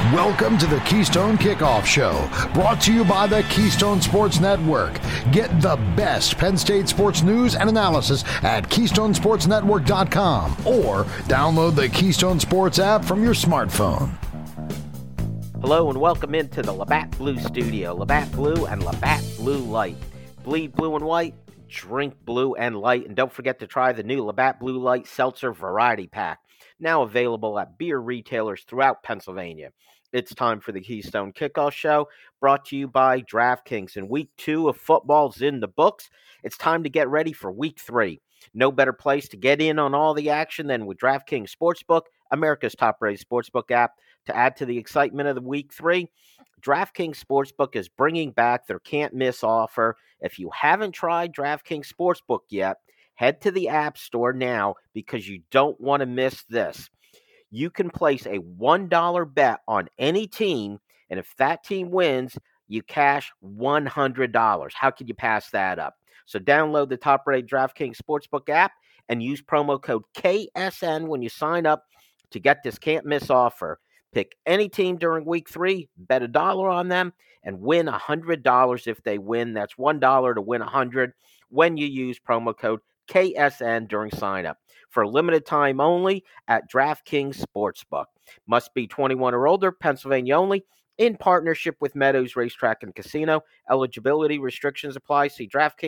Welcome to the Keystone Kickoff Show, brought to you by the Keystone Sports Network. Get the best Penn State sports news and analysis at KeystonesportsNetwork.com or download the Keystone Sports app from your smartphone. Hello and welcome into the Labatt Blue Studio. Labatt Blue and Labatt Blue Light. Bleed blue and white, drink blue and light, and don't forget to try the new Labatt Blue Light Seltzer Variety Pack, now available at beer retailers throughout Pennsylvania. It's time for the Keystone Kickoff Show, brought to you by DraftKings. And Week 2 of football's in the books. It's time to get ready for Week 3. No better place to get in on all the action than with DraftKings Sportsbook, America's top-rated sportsbook app. To add to the excitement of the Week 3, DraftKings Sportsbook is bringing back their can't-miss offer. If you haven't tried DraftKings Sportsbook yet, head to the App Store now because you don't want to miss this. You can place a $1 bet on any team, and if that team wins, you cash $100. How could you pass that up? So download the top-rated DraftKings Sportsbook app and use promo code KSN when you sign up to get this can't-miss offer. Pick any team during Week 3, bet $1 on them, and win $100 if they win. That's $1 to win $100 when you use promo code KSN during sign-up. For a limited time only at DraftKings Sportsbook. Must be 21 or older, Pennsylvania only, in partnership with Meadows Racetrack and Casino. Eligibility restrictions apply. See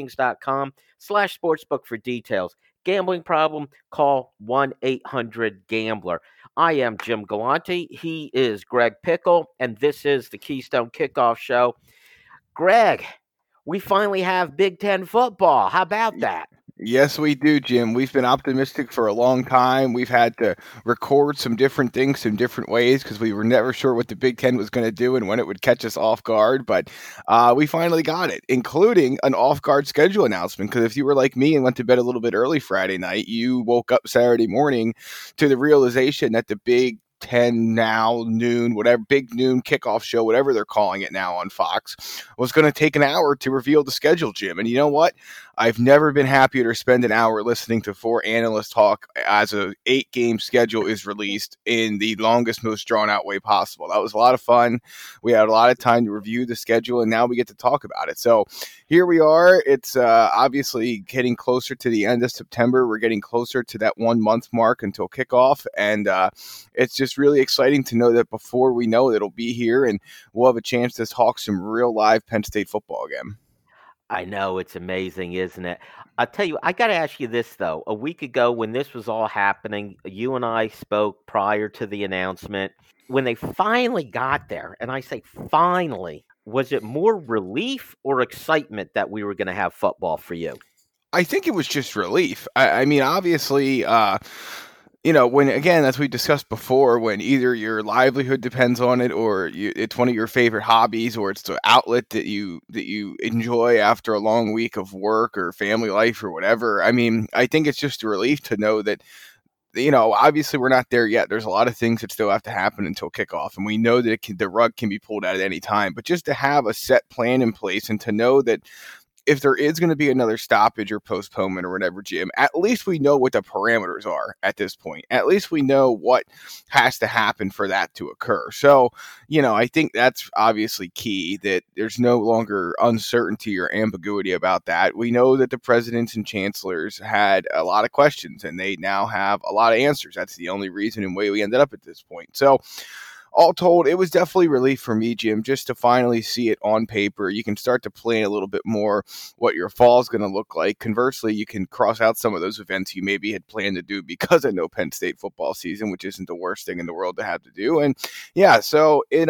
DraftKings.com/sportsbook for details. Gambling problem? Call 1-800-GAMBLER. I am Jim Galante. He is Greg Pickle, and this is the Keystone Kickoff Show. Greg, we finally have Big Ten football. How about that? Yes, we do, Jim. We've been optimistic for a long time. We've had to record some different things some different ways because we were never sure what the Big Ten was going to do and when it would catch us off guard. But we finally got it, including an off-guard schedule announcement. Because if you were like me and went to bed a little bit early Friday night, you woke up Saturday morning to the realization that the Big 10 now noon, whatever, big noon kickoff show, whatever they're calling it now on Fox, was going to take an hour to reveal the schedule, Jim. And you know what? I've never been happier to spend an hour listening to four analysts talk as a 8-game schedule is released in the longest, most drawn-out way possible. That was a lot of fun. We had a lot of time to review the schedule, and now we get to talk about it. So here we are. It's obviously getting closer to the end of September. We're getting closer to that 1-month mark until kickoff, and it's just really exciting to know that before we know it, it'll be here, and we'll have a chance to talk some real live Penn State football again. I know, it's amazing, isn't it? I'll tell you, I got to ask you this, though. A week ago when this was all happening, you and I spoke prior to the announcement. When they finally got there, and I say finally, was it more relief or excitement that we were going to have football for you? I think it was just relief. I mean, obviously, when, again, as we discussed before, when either your livelihood depends on it or it's one of your favorite hobbies or it's the outlet that you enjoy after a long week of work or family life or whatever. I mean, I think it's just a relief to know that, obviously we're not there yet. There's a lot of things that still have to happen until kickoff, and we know that the rug can be pulled out at any time. But just to have a set plan in place and to know that if there is going to be another stoppage or postponement or whatever, Jim, at least we know what the parameters are at this point. At least we know what has to happen for that to occur. So, I think that's obviously key, that there's no longer uncertainty or ambiguity about that. We know that the presidents and chancellors had a lot of questions, and they now have a lot of answers. That's the only reason and way we ended up at this point. So, all told, it was definitely relief for me, Jim, just to finally see it on paper. You can start to plan a little bit more what your fall is going to look like. Conversely, you can cross out some of those events you maybe had planned to do because of no Penn State football season, which isn't the worst thing in the world to have to do. And yeah, so it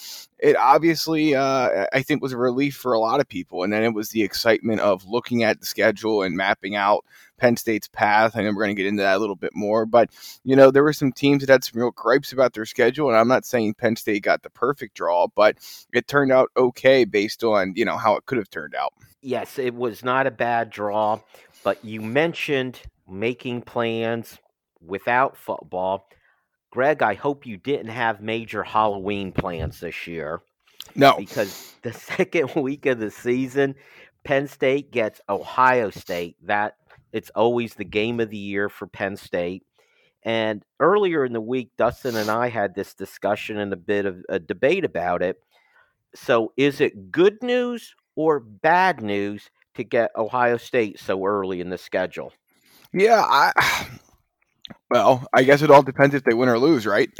obviously, I think, was a relief for a lot of people. And then it was the excitement of looking at the schedule and mapping out Penn State's path. I know we're going to get into that a little bit more, but there were some teams that had some real gripes about their schedule, and I'm not saying Penn State got the perfect draw, but it turned out okay based on how it could have turned out. Yes, it was not a bad draw, but you mentioned making plans without football. Greg, I hope you didn't have major Halloween plans this year. No, because the second week of the season, Penn State gets Ohio State. It's always the game of the year for Penn State. And earlier in the week, Dustin and I had this discussion and a bit of a debate about it. So is it good news or bad news to get Ohio State so early in the schedule? Yeah, well, I guess it all depends if they win or lose, right?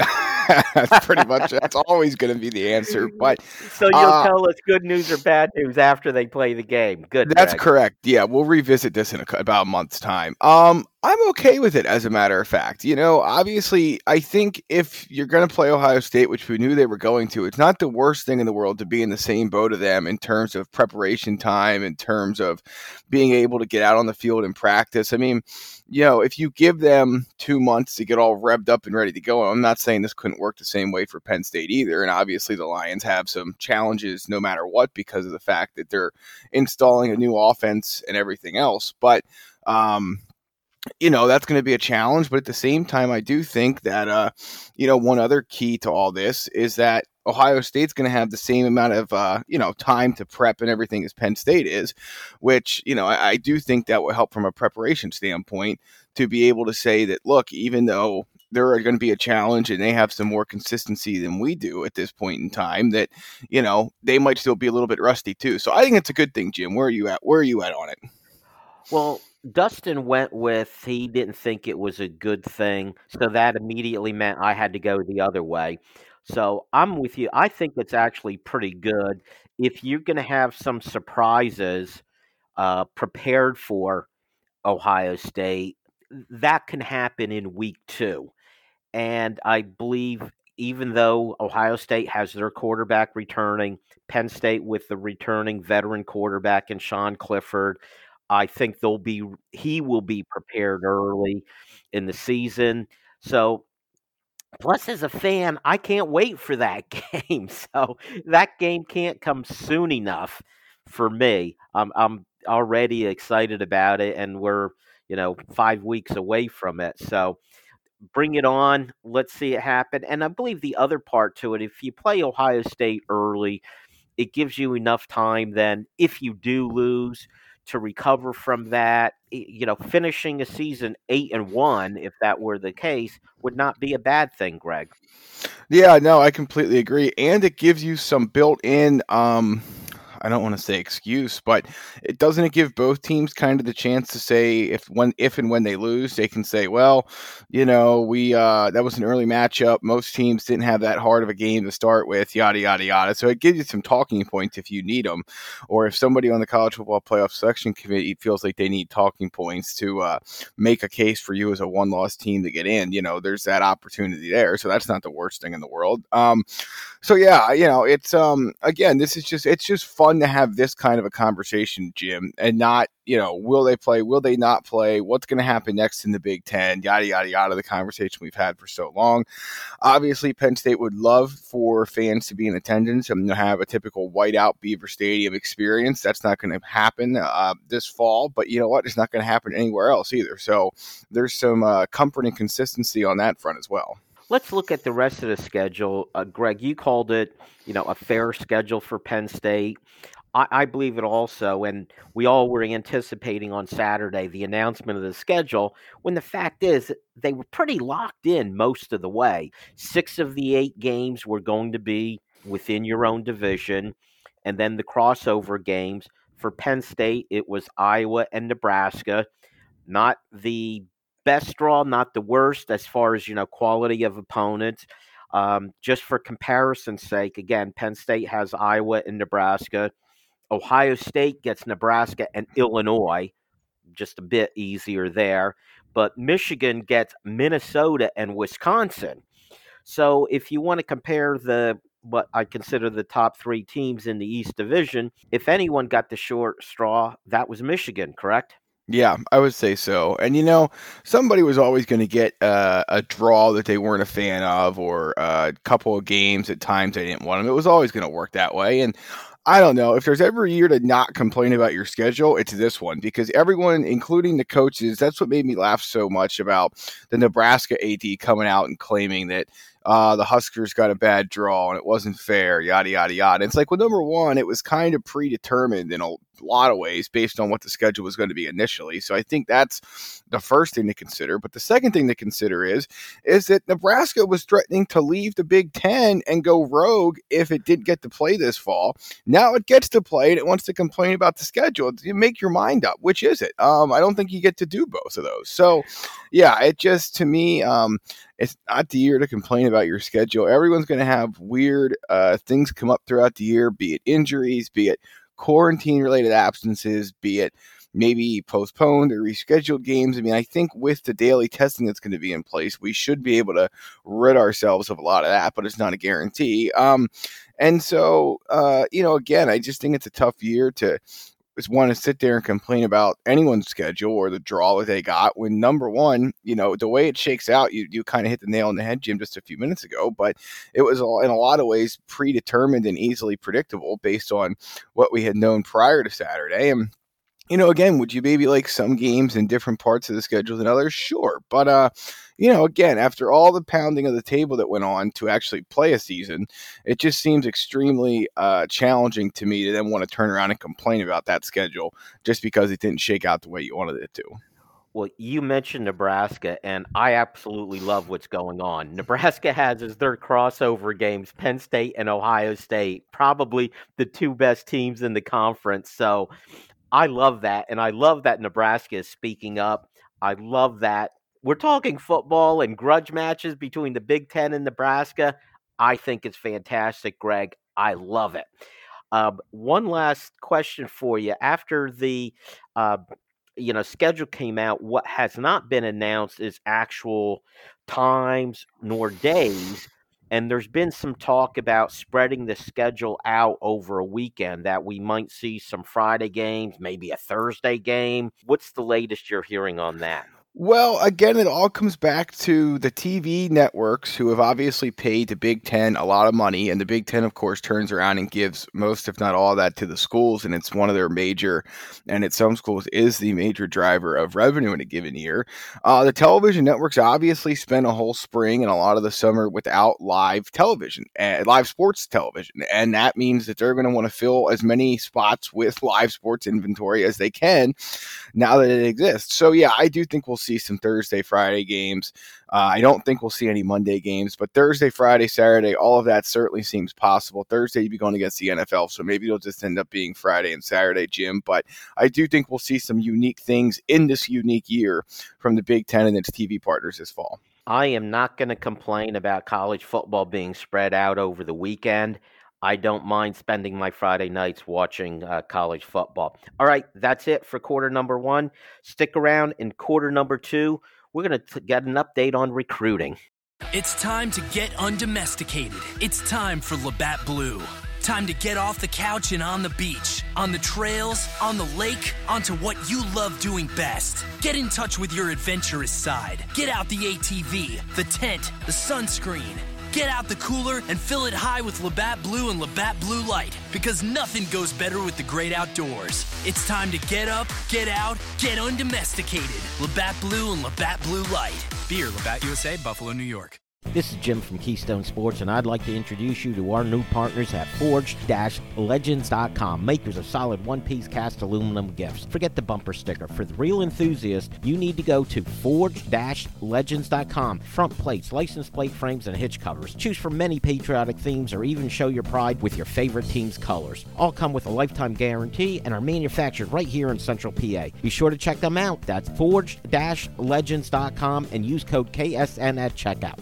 That's always going to be the answer. But So you'll uh, tell us good news or bad news after they play the game. Good, that's Greg. correct. Yeah, we'll revisit this in about a month's time. I'm okay with it, as a matter of fact. Obviously, I think if you're going to play Ohio State, which we knew they were going to, it's not the worst thing in the world to be in the same boat of them in terms of preparation time, in terms of being able to get out on the field and practice. I mean, if you give them 2 months to get all revved up and ready to go, I'm not saying this couldn't work the same way for Penn State either. And obviously the Lions have some challenges no matter what because of the fact that they're installing a new offense and everything else. But, that's going to be a challenge. But at the same time, I do think that, one other key to all this is that Ohio State's going to have the same amount of, time to prep and everything as Penn State is, which, I do think that will help from a preparation standpoint to be able to say that, look, even though there are going to be a challenge and they have some more consistency than we do at this point in time, that, they might still be a little bit rusty too. So I think it's a good thing, Jim. Where are you at? Where are you at on it? Well, Dustin went with he didn't think it was a good thing, so that immediately meant I had to go the other way. So I'm with you. I think it's actually pretty good if you're going to have some surprises prepared for Ohio State. That can happen in week 2. And I believe even though Ohio State has their quarterback returning, Penn State with the returning veteran quarterback and Sean Clifford, I think he will be prepared early in the season. So plus as a fan, I can't wait for that game. So that game can't come soon enough for me. I'm already excited about it, and we're 5 weeks away from it. So bring it on. Let's see it happen. And I believe the other part to it, if you play Ohio State early, it gives you enough time then, if you do lose, to recover from that. Finishing a season 8-1, if that were the case, would not be a bad thing, Greg. Yeah, no, I completely agree. And it gives you some built-in I don't want to say excuse, but doesn't it give both teams kind of the chance to say if and when they lose, they can say, well, we that was an early matchup. Most teams didn't have that hard of a game to start with, yada yada yada. So it gives you some talking points if you need them, or if somebody on the College Football Playoff Selection Committee feels like they need talking points to make a case for you as a one-loss team to get in. There's that opportunity there. So that's not the worst thing in the world. So yeah, it's again, it's just fun to have this kind of a conversation, Jim, and not, will they play, will they not play, what's going to happen next in the Big Ten, yada yada yada. The conversation we've had for so long. Obviously, Penn State would love for fans to be in attendance and have a typical whiteout Beaver Stadium experience. That's not going to happen this fall, but you know what? It's not going to happen anywhere else either. So there's some comfort and consistency on that front as well. Let's look at the rest of the schedule. Greg, you called it, a fair schedule for Penn State. I believe it also, and we all were anticipating on Saturday the announcement of the schedule, when the fact is they were pretty locked in most of the way. 6 of the 8 games were going to be within your own division, and then the crossover games. For Penn State, it was Iowa and Nebraska. Not the best draw, not the worst as far as, quality of opponents. Just for comparison's sake, again, Penn State has Iowa and Nebraska. Ohio State gets Nebraska and Illinois, just a bit easier there. But Michigan gets Minnesota and Wisconsin. So if you want to compare what I consider the top 3 teams in the East Division, if anyone got the short straw, that was Michigan, correct? Yeah, I would say so. And, somebody was always going to get a draw that they weren't a fan of, or a couple of games at times they didn't want them. It was always going to work that way. And I don't know, if there's ever a year to not complain about your schedule, it's this one, because everyone, including the coaches, that's what made me laugh so much about the Nebraska AD coming out and claiming that the Huskers got a bad draw and it wasn't fair, yada, yada, yada. It's like, well, number one, it was kind of predetermined in lot of ways based on what the schedule was going to be initially. So I think that's the first thing to consider. But the second thing to consider is that Nebraska was threatening to leave the Big Ten and go rogue if it did get to play this fall. Now it gets to play and it wants to complain about the schedule. You make your mind up. Which is it? I don't think you get to do both of those. So yeah, it just, to me, it's not the year to complain about your schedule. Everyone's going to have weird things come up throughout the year, be it injuries, be it quarantine-related absences, be it maybe postponed or rescheduled games. I mean, I think with the daily testing that's going to be in place, we should be able to rid ourselves of a lot of that, but it's not a guarantee. And so, again, I just think it's a tough year to want to sit there and complain about anyone's schedule or the draw that they got when, number one, the way it shakes out, you kind of hit the nail on the head, Jim, just a few minutes ago, but it was all, in a lot of ways, predetermined and easily predictable based on what we had known prior to Saturday. And again, would you maybe like some games in different parts of the schedule than others? Sure. But, again, after all the pounding of the table that went on to actually play a season, it just seems extremely challenging to me to then want to turn around and complain about that schedule just because it didn't shake out the way you wanted it to. Well, you mentioned Nebraska, and I absolutely love what's going on. Nebraska has as their crossover games Penn State and Ohio State, probably the two best teams in the conference. So I love that, and I love that Nebraska is speaking up. I love that we're talking football and grudge matches between the Big Ten and Nebraska. I think it's fantastic, Greg. I love it. One last question for you. After the schedule came out, what has not been announced is actual times nor days. And there's been some talk about spreading the schedule out over a weekend, that we might see some Friday games, maybe a Thursday game. What's the latest you're hearing on that? Well, again, it all comes back to the TV networks who have obviously paid the Big Ten a lot of money. And the Big Ten, of course, turns around and gives most, if not all, of that to the schools. And it's one of their major, and at some schools is the major driver of revenue in a given year. The television networks obviously spent a whole spring and a lot of the summer without live television, live sports television. And that means that they're going to want to fill as many spots with live sports inventory as they can now that it exists. So, yeah, I do think we'll see some Thursday, Friday games. I don't think we'll see any Monday games, but Thursday, Friday, Saturday, all of that certainly seems possible. Thursday, you'd be going against the NFL, so maybe it'll just end up being Friday and Saturday, Jim. But I do think we'll see some unique things in this unique year from the Big Ten and its TV partners this fall. I am not going to complain about college football being spread out over the weekend. I don't mind spending my Friday nights watching college football. All right, that's it for quarter number one. Stick around in quarter number two. We're going to get an update on recruiting. It's time to get undomesticated. It's time for Labatt Blue. Time to get off the couch and on the beach, on the trails, on the lake, onto what you love doing best. Get in touch with your adventurous side. Get out the ATV, the tent, the sunscreen. Get out the cooler and fill it high with Labatt Blue and Labatt Blue Light, because nothing goes better with the great outdoors. It's time to get up, get out, get undomesticated. Labatt Blue and Labatt Blue Light. Beer, Labatt USA, Buffalo, New York. This is Jim from Keystone Sports, and I'd like to introduce you to our new partners at Forged-Legends.com, makers of solid one-piece cast aluminum gifts. Forget the bumper sticker. For the real enthusiast, you need to go to Forged-Legends.com. Front plates, license plate frames, and hitch covers. Choose from many patriotic themes or even show your pride with your favorite team's colors. All come with a lifetime guarantee and are manufactured right here in Central PA. Be sure to check them out. That's Forged-Legends.com and use code KSN at checkout.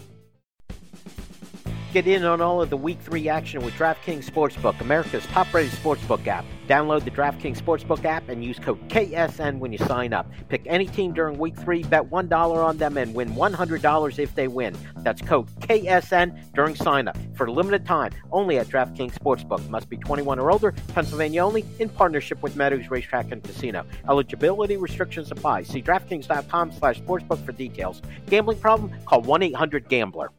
Get in on all of the Week 3 action with DraftKings Sportsbook, America's top-rated sportsbook app. Download the DraftKings Sportsbook app and use code KSN when you sign up. Pick any team during Week 3, bet $1 on them, and win $100 if they win. That's code KSN during sign-up. For a limited time, only at DraftKings Sportsbook. Must be 21 or older, Pennsylvania only, in partnership with Meadows Racetrack and Casino. Eligibility restrictions apply. See DraftKings.com/sportsbook for details. Gambling problem? Call 1-800-GAMBLER.